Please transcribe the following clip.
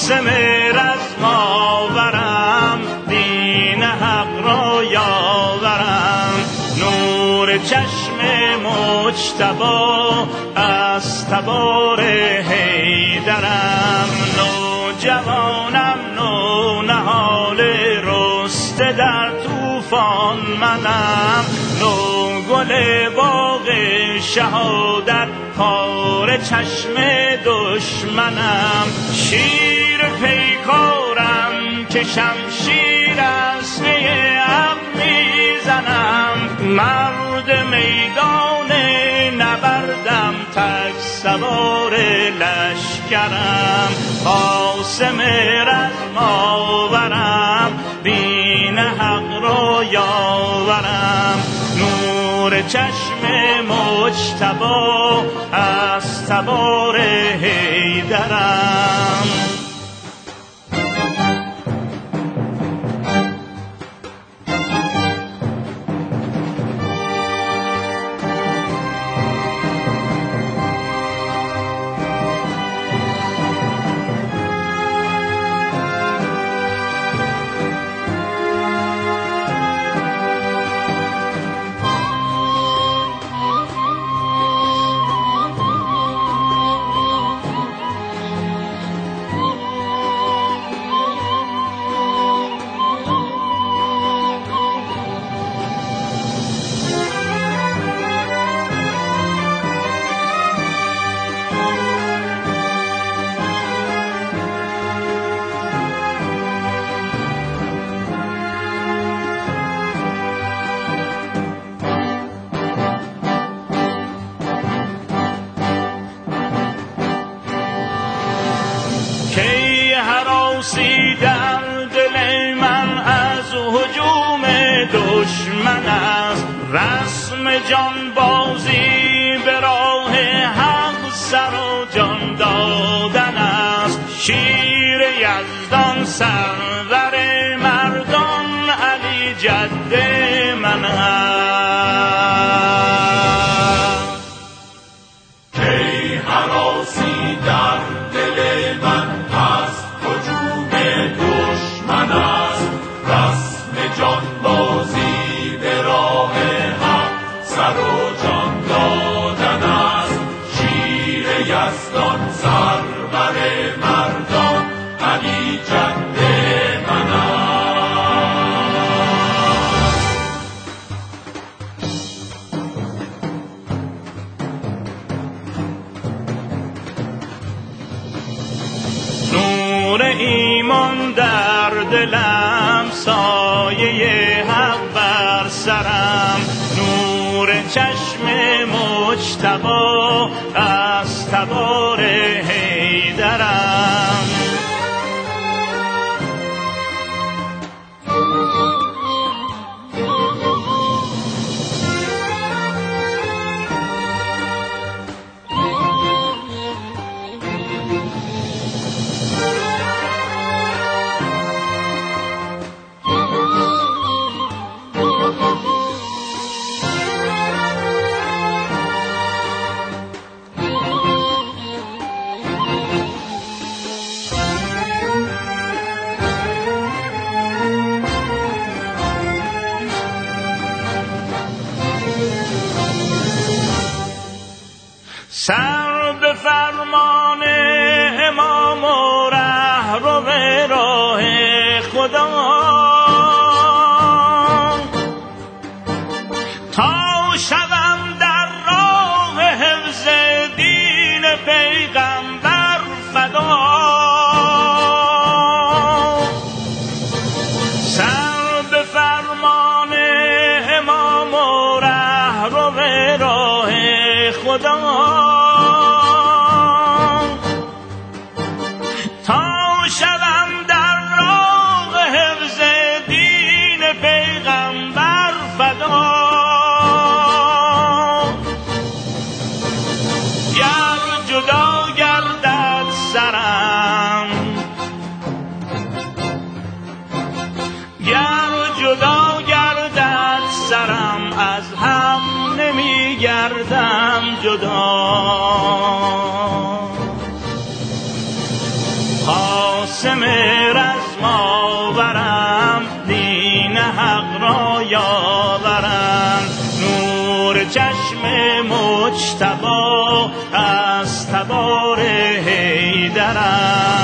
قاسم رزم آورم، دین حق را یاورم. نور چشم مجتبی از تبار حیدرم. نوجوانم نونهال رسته در طوفان منم. نوگل باغ شهادت کار چشم دشمنم. شیر پیکارم که شمشیر از پی حق میزنم. مرد میدان نبردم، تک سوار لشکرم. قاسم رزم آورم، دین حق را یاورم. نور چشم مجتبی از تبار حیدرم. کی هراسی در دل من از هجوم دشمن است. رسم جانبازی به راه حق سر و جان دادن است. شیر یزدان سرور مردان علی جد من است. کی هراسی در دل من از هجوم دشمن است. رسم جانبازی به راه حق سر و جان دادن است. شیر یزدان سرور مردان علی جد من است. نور ایمان در دلم، سایه حق بر سرم. نور چشم مجتبی از تبار حیدرم. سر به فرمان امام و رهرو راه خدا، تا شوم در راه حفظ دین پیغمبر فدا. سر به فرمان امام و رهرو راه خدا، از هم نمی گردم جدا. مجتبی از تبار حیدرم.